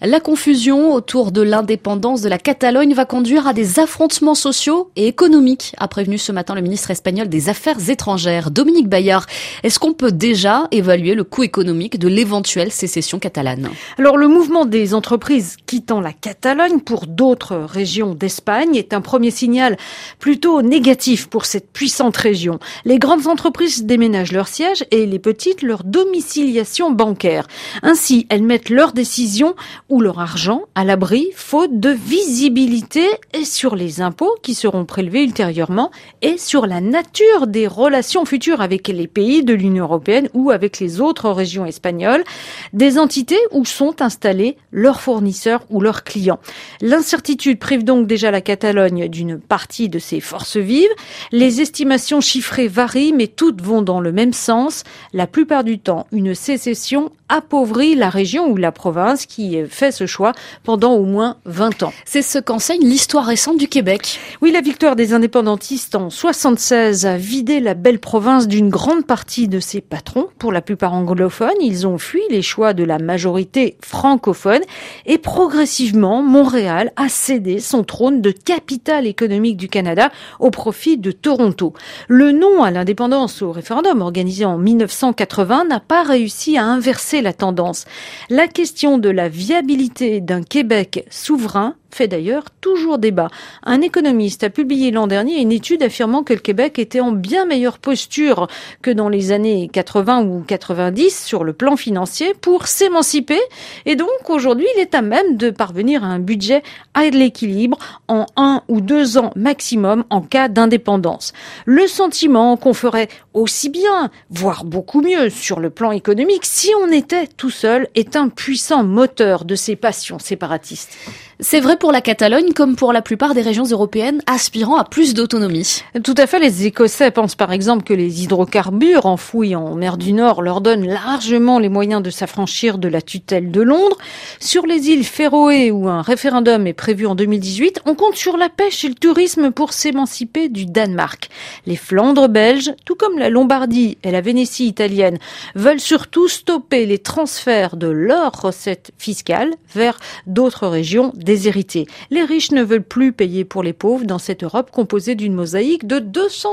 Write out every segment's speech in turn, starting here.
La confusion autour de l'indépendance de la Catalogne va conduire à des affrontements sociaux et économiques, a prévenu ce matin le ministre espagnol des Affaires étrangères, Dominique Bayard. Est-ce qu'on peut déjà évaluer le coût économique de l'éventuelle sécession catalane ? Alors, le mouvement des entreprises quittant la Catalogne pour d'autres régions d'Espagne est un premier signal plutôt négatif pour cette puissante région. Les grandes entreprises déménagent leur siège et les petites leur domiciliation bancaire. Ainsi, elles mettent leurs décisions ou leur argent à l'abri, faute de visibilité et sur les impôts qui seront prélevés ultérieurement et sur la nature des relations futures avec les pays de l'Union européenne ou avec les autres régions espagnoles, des entités où sont installés leurs fournisseurs ou leurs clients. L'incertitude prive donc déjà la Catalogne d'une partie de ses forces vives. Les estimations chiffrées varient, mais toutes vont dans le même sens. La plupart du temps, une sécession appauvrit la région ou la province qui fait ce choix pendant au moins 20 ans. C'est ce qu'enseigne l'histoire récente du Québec. Oui, la victoire des indépendantistes en 76 a vidé la belle province d'une grande partie de ses patrons, pour la plupart anglophones. Ils ont fui les choix de la majorité francophone et progressivement, Montréal a cédé son trône de capitale économique du Canada au profit de Toronto. Le non à l'indépendance au référendum organisé en 1980 n'a pas réussi à inverser la tendance. La question de la viabilité d'un Québec souverain fait d'ailleurs toujours débat. Un économiste a publié l'an dernier une étude affirmant que le Québec était en bien meilleure posture que dans les années 80 ou 90 sur le plan financier pour s'émanciper. Et donc aujourd'hui, il est à même de parvenir à un budget à l'équilibre en 1 ou 2 ans maximum en cas d'indépendance. Le sentiment qu'on ferait aussi bien, voire beaucoup mieux sur le plan économique si on était tout seul est un puissant moteur de ces passions séparatistes. C'est vrai pour la Catalogne comme pour la plupart des régions européennes aspirant à plus d'autonomie. Tout à fait, les Écossais pensent par exemple que les hydrocarbures enfouis en mer du Nord leur donnent largement les moyens de s'affranchir de la tutelle de Londres. Sur les îles Féroé, où un référendum est prévu en 2018, on compte sur la pêche et le tourisme pour s'émanciper du Danemark. Les Flandres belges, tout comme la Lombardie et la Vénétie italienne, veulent surtout stopper les transferts de leurs recettes fiscales vers d'autres régions déshéritées. Les riches ne veulent plus payer pour les pauvres dans cette Europe composée d'une mosaïque de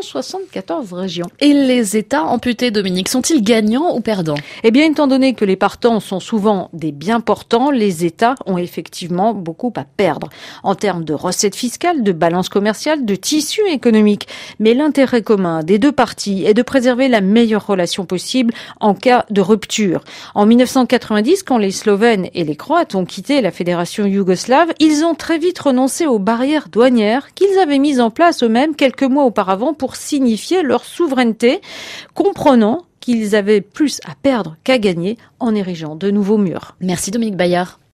274 régions. Et les États amputés, Dominique, sont-ils gagnants ou perdants ? Eh bien, étant donné que les partants sont souvent des bien portants, les États ont effectivement beaucoup à perdre en termes de recettes fiscales, de balance commerciale, de tissu économique. Mais l'intérêt commun des deux parties est de préserver la meilleure relation possible en cas de rupture. En 1990, quand les Slovènes et les Croates ont quitté la fédération yougoslave, ils ont très vite renoncé aux barrières douanières qu'ils avaient mises en place eux-mêmes quelques mois auparavant pour signifier leur souveraineté, comprenant qu'ils avaient plus à perdre qu'à gagner en érigeant de nouveaux murs. Merci Dominique Bayard.